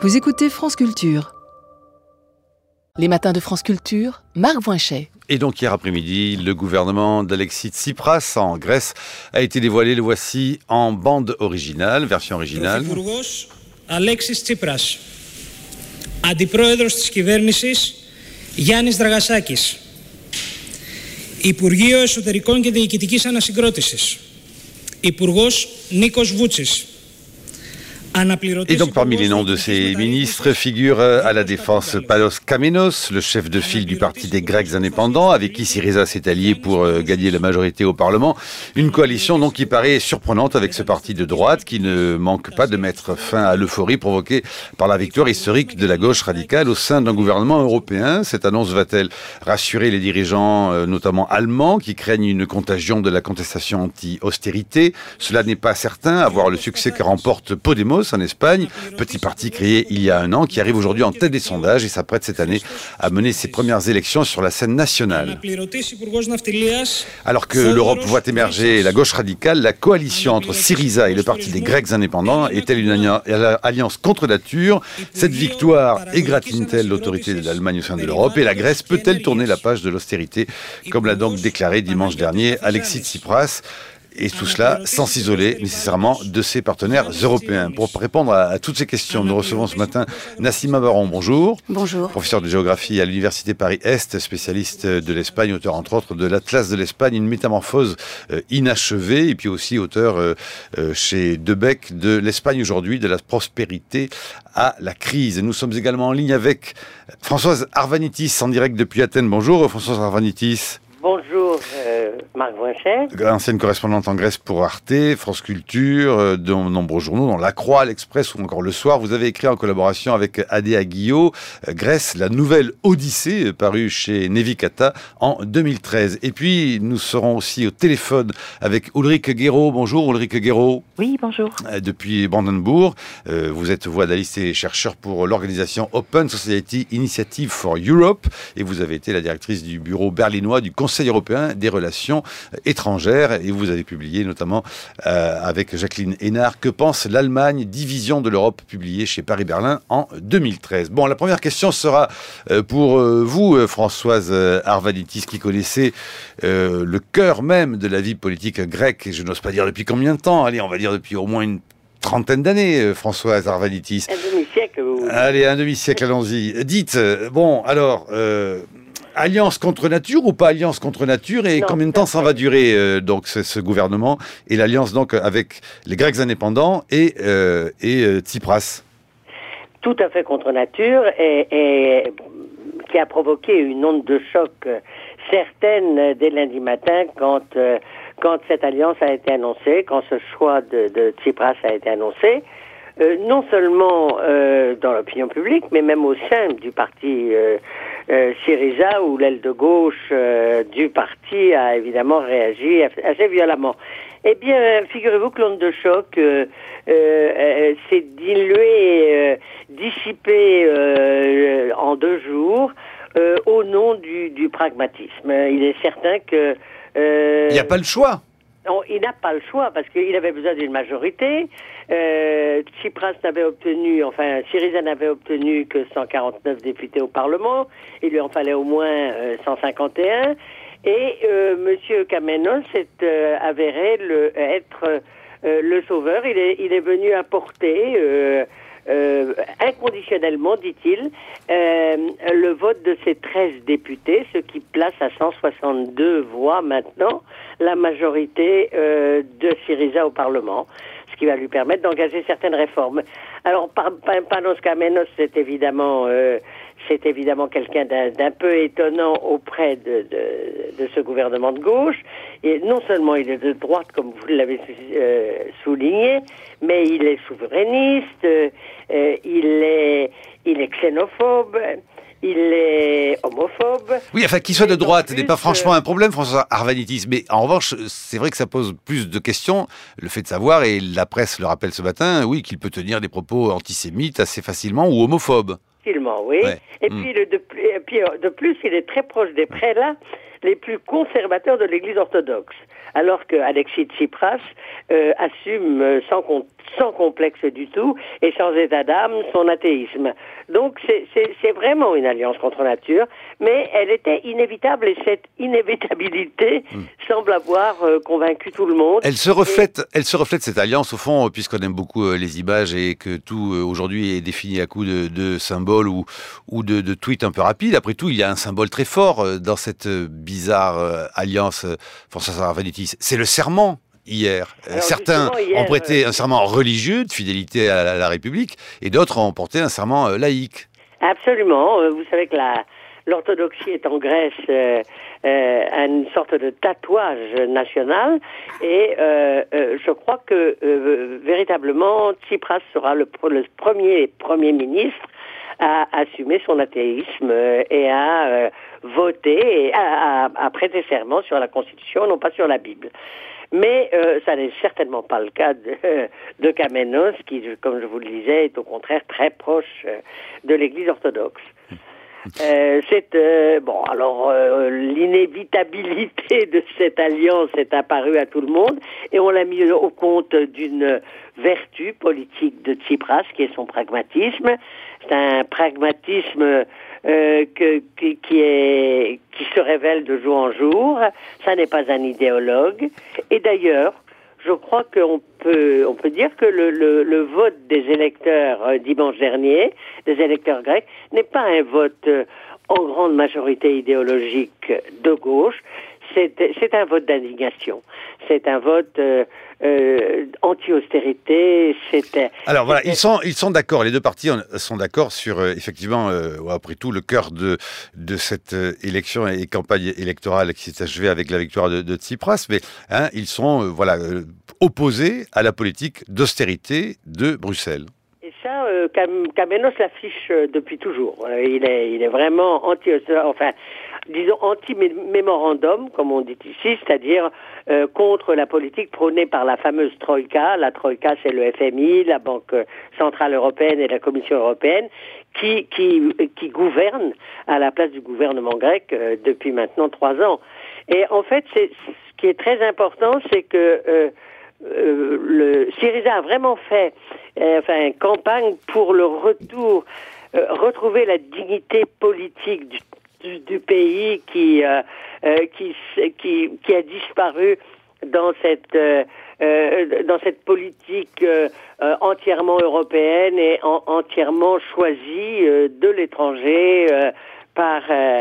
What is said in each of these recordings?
Vous écoutez France Culture. Les matins de France Culture, Marc Voinchet. Et donc hier après-midi, le gouvernement d'Alexis Tsipras en Grèce a été dévoilé. Le voici en bande originale, version originale. Πρωθυπουργός Αλέξης Τσίπρας. Αντιπρόεδρος της κυβέρνησης Γιάννης Δραγασάκης. Υπουργείο Εσωτερικών και Διοικητικής Ανασυγκρότησης. Υπουργός Νίκος Βούτσης. Et donc parmi les noms de ces ministres figure à la défense Panos Kamenos, le chef de file du parti des Grecs indépendants, avec qui Syriza s'est allié pour gagner la majorité au Parlement. Une coalition donc qui paraît surprenante avec ce parti de droite qui ne manque pas de mettre fin à l'euphorie provoquée par la victoire historique de la gauche radicale au sein d'un gouvernement européen. Cette annonce va-t-elle rassurer les dirigeants, notamment allemands, qui craignent une contagion de la contestation anti-austérité? Cela n'est pas certain, à voir le succès que remporte Podemos en Espagne, petit parti créé il y a un an, qui arrive aujourd'hui en tête des sondages et s'apprête cette année à mener ses premières élections sur la scène nationale. Alors que l'Europe voit émerger la gauche radicale, la coalition entre Syriza et le parti des Grecs indépendants est-elle une alliance contre nature? Cette victoire égratigne-t-elle l'autorité de l'Allemagne au sein de l'Europe? Et la Grèce peut-elle tourner la page de l'austérité, comme l'a donc déclaré dimanche dernier Alexis Tsipras? Et tout cela sans s'isoler nécessairement de ses partenaires européens. Pour répondre à toutes ces questions, nous recevons ce matin Nassima Baron. Bonjour. Bonjour. Professeur de géographie à l'Université Paris-Est, spécialiste de l'Espagne, auteur entre autres de l'Atlas de l'Espagne, une métamorphose inachevée, et puis aussi auteur chez Debec de l'Espagne aujourd'hui, de la prospérité à la crise. Nous sommes également en ligne avec Françoise Arvanitis, en direct depuis Athènes. Bonjour Françoise Arvanitis. Bonjour Marc Voinchet. Ancienne correspondante en Grèce pour Arte, France Culture, de nombreux journaux, dont La Croix, L'Express ou encore Le Soir. Vous avez écrit en collaboration avec Adé Aguillot, Grèce, la nouvelle Odyssée, parue chez Nevicata en 2013. Et puis, nous serons aussi au téléphone avec Ulrike Guérot. Bonjour Ulrike Guérot. Oui, bonjour. Depuis Brandenburg, vous êtes analyste et chercheur pour l'organisation Open Society Initiative for Europe et vous avez été la directrice du bureau berlinois du Conseil européen des relations étrangères et vous avez publié notamment avec Jacqueline Hénard Que pense l'Allemagne, division de l'Europe, publié chez Paris-Berlin en 2013. Bon, la première question sera pour vous, Françoise Arvanitis, qui connaissez le cœur même de la vie politique grecque, et je n'ose pas dire depuis combien de temps, allez, on va dire depuis au moins une trentaine d'années, Françoise Arvanitis. Un demi-siècle. Allez, un demi-siècle, allons-y. Dites, bon, alors... alliance contre nature ou pas alliance contre nature et combien de temps ça va durer donc ce gouvernement et l'alliance donc avec les Grecs indépendants et Tsipras? Tout à fait contre nature et qui a provoqué une onde de choc certaine dès lundi matin quand cette alliance a été annoncée, quand ce choix de Tsipras a été annoncé. Non seulement dans l'opinion publique, mais même au sein du parti Syriza, où l'aile de gauche du parti a évidemment réagi assez violemment. Eh bien, figurez-vous que l'onde de choc s'est diluée, dissipée en 2 jours au nom du pragmatisme. Il est certain que... il n'y a pas le choix. Non, il n'a pas le choix parce qu'il avait besoin d'une majorité. Tsipras Syriza n'avait obtenu que 149 députés au Parlement. Il lui en fallait au moins 151. Et Monsieur Kamenos s'est avéré être le sauveur. Il est venu apporter inconditionnellement, dit-il, le vote de ces 13 députés, ce qui place à 162 voix maintenant la majorité de Syriza au Parlement, ce qui va lui permettre d'engager certaines réformes. Alors, Panos Kamenos, c'est évidemment quelqu'un d'un peu étonnant auprès de ce gouvernement de gauche. Et non seulement il est de droite, comme vous l'avez souligné, mais il est souverainiste, il est xénophobe, il est homophobe. Oui, enfin, qu'il soit de droite n'est pas franchement un problème, François Arvanitis. Mais en revanche, c'est vrai que ça pose plus de questions, le fait de savoir, et la presse le rappelle ce matin, oui, qu'il peut tenir des propos antisémites assez facilement ou homophobes. Facilement, oui. Ouais. Et puis, de plus, il est très proche des prélats. les plus conservateurs de l'Église orthodoxe, alors que Alexis Tsipras assume sans complexe du tout et sans état d'âme son athéisme. Donc c'est vraiment une alliance contre nature, mais elle était inévitable et cette inévitabilité semble avoir convaincu tout le monde. Elle se reflète cette alliance au fond, puisqu'on aime beaucoup les images et que tout aujourd'hui est défini à coup de symboles ou de tweets un peu rapides. Après tout, il y a un symbole très fort dans cette bizarre alliance François Arvanitis. C'est le serment. Hier, certains ont prêté un serment religieux de fidélité à la République et d'autres ont porté un serment laïque. Absolument. Vous savez que l'orthodoxie est en Grèce une sorte de tatouage national et je crois que véritablement Tsipras sera le premier ministre à assumer son athéisme et à voter et à prêter serment sur la Constitution, non pas sur la Bible. Mais ça n'est certainement pas le cas de Kamenos, qui, comme je vous le disais, est au contraire très proche de l'Église orthodoxe. L'inévitabilité de cette alliance est apparue à tout le monde et on l'a mis au compte d'une vertu politique de Tsipras, qui est son pragmatisme. C'est un pragmatisme qui se révèle de jour en jour. Ça n'est pas un idéologue. Et d'ailleurs, je crois qu'on peut dire que le vote des électeurs dimanche dernier, des électeurs grecs, n'est pas un vote en grande majorité idéologique de gauche. C'est un vote d'indignation. C'est un vote anti-austérité. Alors voilà, ils sont d'accord. Les deux partis sont d'accord sur effectivement, après tout, le cœur de cette élection et campagne électorale qui s'est achevée avec la victoire de Tsipras. Mais ils sont opposés à la politique d'austérité de Bruxelles. Et ça, Kamenos l'affiche depuis toujours. Il est vraiment anti-mémorandum, comme on dit ici, c'est-à-dire contre la politique prônée par la fameuse Troïka. La Troïka, c'est le FMI, la Banque Centrale Européenne et la Commission Européenne, qui gouvernent à la place du gouvernement grec depuis maintenant 3 ans. Et en fait, ce qui est très important, c'est que le Syriza a vraiment fait une campagne pour le retrouver la dignité politique du pays qui a disparu dans cette politique entièrement européenne et entièrement choisie de l'étranger par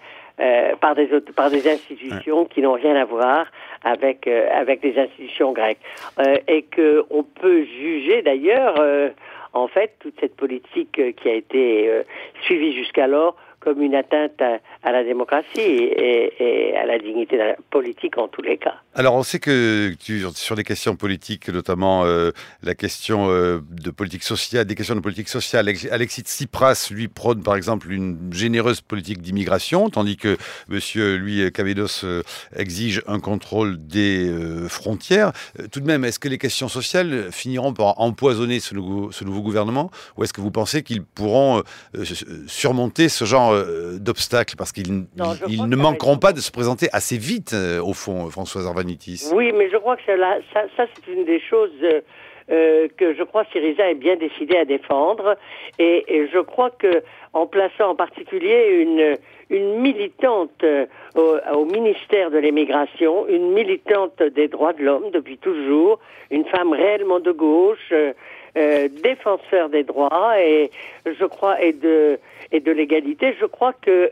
des institutions qui n'ont rien à voir avec les institutions grecques, et que on peut juger d'ailleurs en fait toute cette politique qui a été suivie jusqu'alors comme une atteinte à la démocratie et à la dignité politique en tous les cas. Alors on sait que sur des questions politiques, notamment la question de politique sociale, des questions de politique sociale, Alexis Tsipras lui prône par exemple une généreuse politique d'immigration, tandis que monsieur Kamenos exige un contrôle des frontières. Tout de même, est-ce que les questions sociales finiront par empoisonner ce nouveau gouvernement, ou est-ce que vous pensez qu'ils pourront surmonter ce genre d'obstacles, parce qu'ils ne manqueront pas de se présenter assez vite, au fond, Françoise Arvanitis? Oui, mais je crois que ça c'est une des choses que je crois Syriza est bien décidé à défendre, et je crois que en plaçant en particulier une militante au ministère de l'Immigration, une militante des droits de l'homme depuis toujours, une femme réellement de gauche, défenseur des droits et je crois et de l'égalité. Je crois que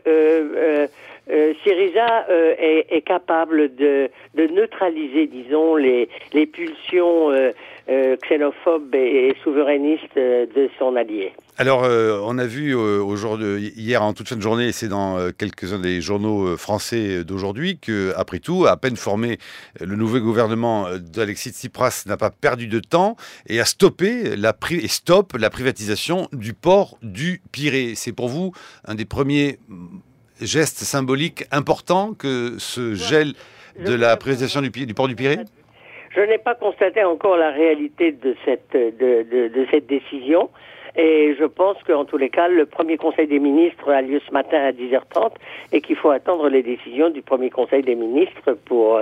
Syriza est capable de neutraliser, disons, les pulsions xénophobes et souverainistes de son allié. Alors, on a vu hier en toute fin de journée, et c'est dans quelques-uns des journaux français d'aujourd'hui, que, après tout, à peine formé, le nouveau gouvernement d'Alexis Tsipras n'a pas perdu de temps et a stoppé la privatisation du port du Pirée. C'est pour vous un des premiers gestes symboliques importants que ce gel de la privatisation du port du Pirée? Je n'ai pas constaté encore la réalité de cette décision. Et je pense qu'en tous les cas, le premier Conseil des ministres a lieu ce matin à 10h30 et qu'il faut attendre les décisions du premier Conseil des ministres pour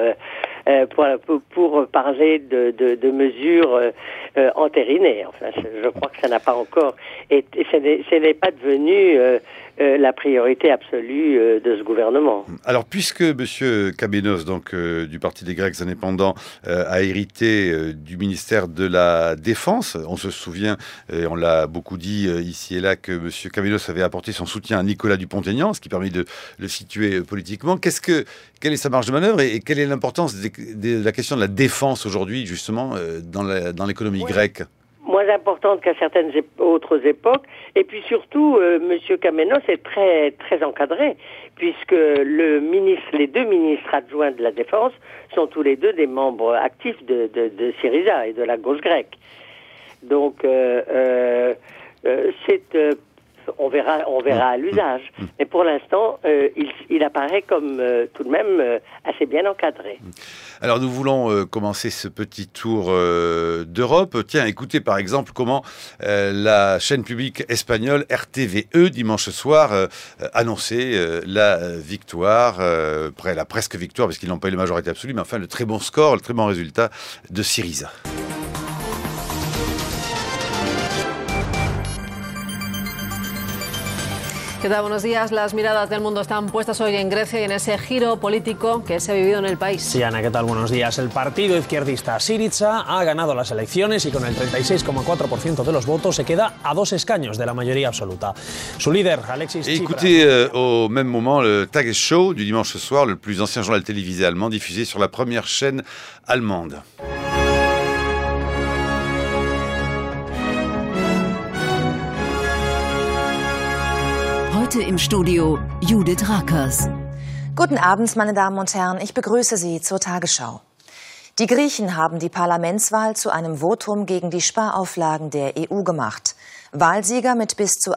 parler de mesures entérinées. Enfin, je crois que ça n'a pas encore... Et ce n'est pas devenu la priorité absolue de ce gouvernement. Alors, puisque M. Kamenos, donc du Parti des Grecs indépendants, a hérité du ministère de la Défense, on se souvient, et on l'a beaucoup dit ici et là, que M. Kamenos avait apporté son soutien à Nicolas Dupont-Aignan, ce qui permet de le situer politiquement. Quelle est sa marge de manœuvre et quelle est l'importance de la question de la défense aujourd'hui, justement, dans l'économie grecque? Moins importante qu'à certaines autres époques. Et puis surtout, M. Kamenos est très, très encadré, puisque les deux ministres adjoints de la Défense sont tous les deux des membres actifs de Syriza et de la gauche grecque. Donc, on verra à l'usage. Mais pour l'instant, il apparaît comme tout de même assez bien encadré. Alors nous voulons commencer ce petit tour d'Europe. Tiens, écoutez par exemple comment la chaîne publique espagnole RTVE dimanche soir annonçait la victoire, la presque victoire, parce qu'ils n'ont pas eu la majorité absolue, mais enfin le très bon score, le très bon résultat de Syriza. ¿Qué tal? Buenos días. Las miradas del mundo están puestas hoy en Grecia y en ese giro político que se ha vivido en el país. Sí, Ana, ¿qué tal? Buenos días. El partido izquierdista Syriza ha ganado las elecciones y con el 36,4% de los votos se queda a 2 escaños de la mayoría absoluta. Su líder, Alexis Tsipras... Écoutez au même moment le Tagesschau du dimanche soir, le plus ancien journal télévisé allemand diffusé sur la première chaîne allemande. Heute im Studio Judith Rakers. Guten Abend, meine Damen und Herren. Ich begrüße Sie zur Tagesschau. Die Griechen haben die Parlamentswahl zu einem Votum gegen die Sparauflagen der EU gemacht. Wahlsieger mit bis zu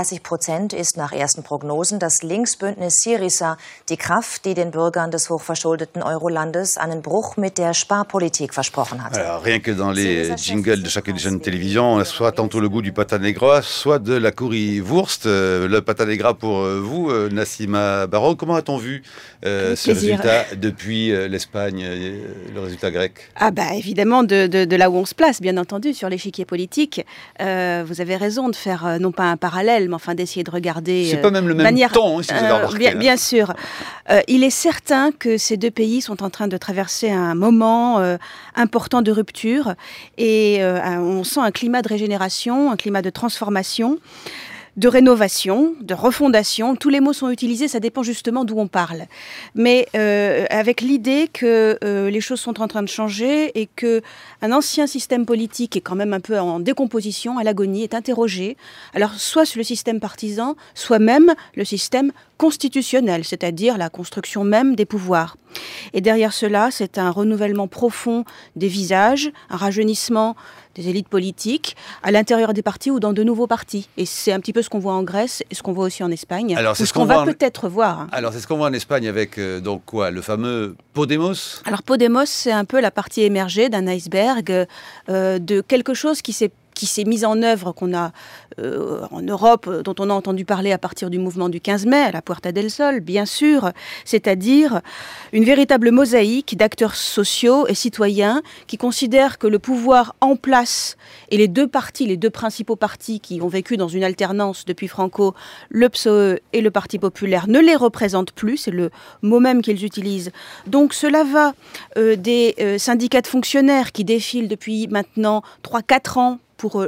38% ist nach ersten Prognosen das Linksbündnis Syriza, die Kraft, die den Bürgern des hochverschuldeten Eurolandes einen Bruch mit der Sparpolitik versprochen hat. Alors, rien que dans les jingles de chacune des chaînes de télévision, on a soit tantôt le goût du pata negra, soit de la currywurst. Le pata negra pour vous, Nassima Baron. Comment a-t-on vu ce résultat depuis l'Espagne, le résultat grec? Ah bah évidemment de là où on se place, bien entendu, sur l'échiquier politique. Vous avez raison de faire non pas un parallèle, mais enfin d'essayer de regarder. C'est pas même le même temps, si vous avez remarqué. Bien sûr. Il est certain que ces deux pays sont en train de traverser un moment important de rupture et on sent un climat de régénération, un climat de transformation, de rénovation, de refondation. Tous les mots sont utilisés, ça dépend justement d'où on parle. Mais avec l'idée que les choses sont en train de changer et qu'un ancien système politique est quand même un peu en décomposition, à l'agonie, est interrogé. Alors soit le système partisan, soit même le système constitutionnel, c'est-à-dire la construction même des pouvoirs. Et derrière cela, c'est un renouvellement profond des visages, un rajeunissement des élites politiques à l'intérieur des partis ou dans de nouveaux partis. Et c'est un petit peu ce qu'on voit en Grèce et ce qu'on voit aussi en Espagne. Alors, c'est ce qu'on va peut-être voir. Alors, c'est ce qu'on voit en Espagne avec, donc quoi, le fameux Podemos? Alors, Podemos, c'est un peu la partie émergée d'un iceberg, de quelque chose qui s'est mise en œuvre, qu'on a en Europe, dont on a entendu parler à partir du mouvement du 15 mai, à la Puerta del Sol, bien sûr, c'est-à-dire une véritable mosaïque d'acteurs sociaux et citoyens qui considèrent que le pouvoir en place et les deux principaux partis qui ont vécu dans une alternance depuis Franco, le PSOE et le Parti populaire, ne les représentent plus, c'est le mot même qu'ils utilisent. Donc cela va des syndicats de fonctionnaires qui défilent depuis maintenant 3-4 ans pour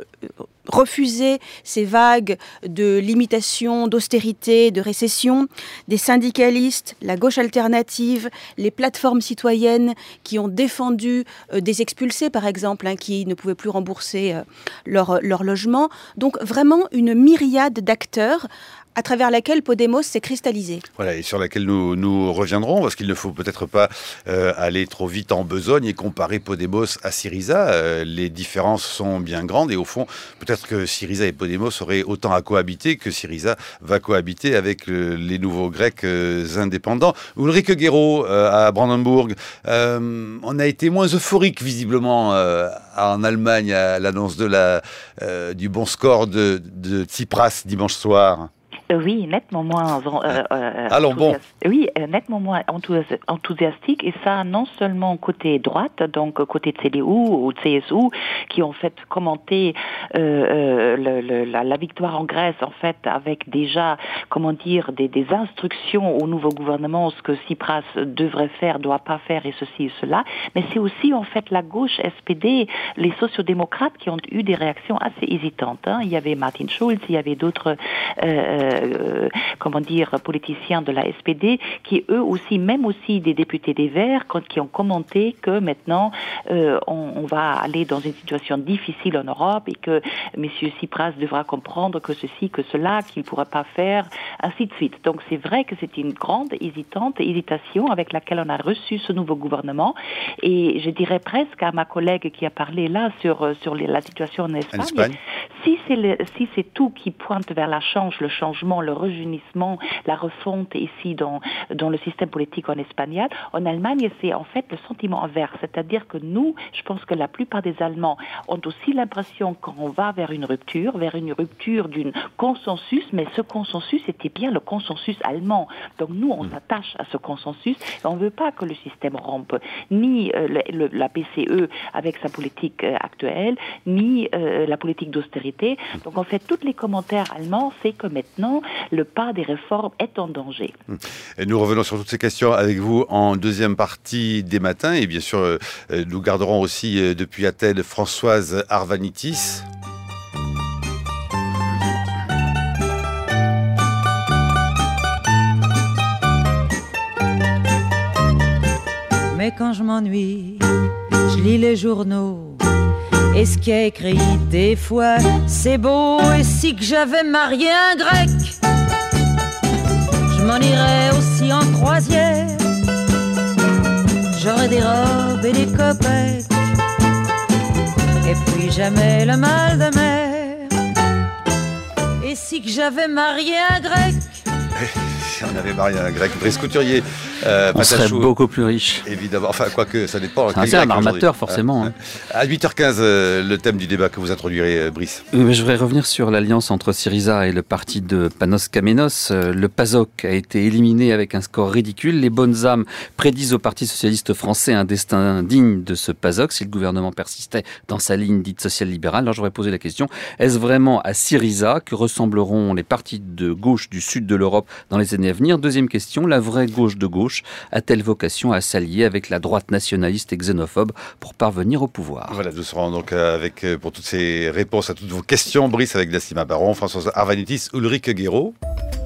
refuser ces vagues de limitation, d'austérité, de récession, des syndicalistes, la gauche alternative, les plateformes citoyennes qui ont défendu des expulsés, par exemple, qui ne pouvaient plus rembourser leur logement. Donc vraiment une myriade d'acteurs à travers laquelle Podemos s'est cristallisé. Voilà, et sur laquelle nous reviendrons, parce qu'il ne faut peut-être pas aller trop vite en besogne et comparer Podemos à Syriza. Les différences sont bien grandes et au fond, peut-être que Syriza et Podemos auraient autant à cohabiter que Syriza va cohabiter avec les nouveaux Grecs indépendants. Ulrike Gero à Brandenburg, on a été moins euphorique visiblement en Allemagne à l'annonce du bon score de Tsipras dimanche soir. Oui, nettement moins nettement moins enthousiastique, et ça non seulement côté droite, donc côté CDU ou CSU, qui ont fait commenter la victoire en Grèce en fait avec déjà des instructions au nouveau gouvernement, ce que Tsipras devrait faire, doit pas faire et ceci et cela, mais c'est aussi en fait la gauche SPD, les sociodémocrates qui ont eu des réactions assez hésitantes. Il y avait Martin Schulz, il y avait d'autres politiciens de la SPD qui eux aussi, même aussi des députés des Verts, qui ont commenté que maintenant on va aller dans une situation difficile en Europe et que M. Tsipras devra comprendre que ceci, que cela, qu'il ne pourra pas faire, ainsi de suite. Donc c'est vrai que c'est une grande hésitation avec laquelle on a reçu ce nouveau gouvernement, et je dirais presque à ma collègue qui a parlé là sur la situation en Espagne. Si c'est tout qui pointe vers le changement, le rejeunissement, la refonte ici dans le système politique en Allemagne, c'est en fait le sentiment inverse. C'est-à-dire que nous, je pense que la plupart des Allemands ont aussi l'impression qu'on va vers une rupture d'un consensus, mais ce consensus était bien le consensus allemand. Donc nous, on s'attache à ce consensus et on ne veut pas que le système rompe, ni la BCE avec sa politique actuelle, ni la politique d'austérité. Donc en fait, tous les commentaires allemands, c'est que maintenant, le pas des réformes est en danger. Et nous revenons sur toutes ces questions avec vous en deuxième partie des matins. Et bien sûr, nous garderons aussi depuis Athènes Françoise Arvanitis. Mais quand je m'ennuie, je lis les journaux. Et ce qui est écrit, des fois, c'est beau. Et si que j'avais marié un Grec, je m'en irais aussi en croisière. J'aurais des robes et des copecs, et puis jamais le mal de mer. Et si que j'avais marié un Grec, si on avait marié un Grec, Brice Couturier, on serait beaucoup plus riche. Évidemment, enfin, quoique, ça dépend. C'est un armateur, forcément. À 8h15, le thème du débat que vous introduirez, Brice. Oui, mais je voudrais revenir sur l'alliance entre Syriza et le parti de Panos Kamenos. Le PASOK a été éliminé avec un score ridicule. Les bonnes âmes prédisent au Parti socialiste français un destin digne de ce PASOK si le gouvernement persistait dans sa ligne dite sociale-libérale. Alors, je voudrais poser la question, est-ce vraiment à Syriza que ressembleront les partis de gauche du sud de l'Europe dans les années à venir? Deuxième question, la vraie gauche de gauche a-t-elle vocation à s'allier avec la droite nationaliste et xénophobe pour parvenir au pouvoir? Voilà, nous serons donc avec, pour toutes ces réponses à toutes vos questions, Brice avec Nassima Baron, Françoise Arvanitis, Ulrike Gero.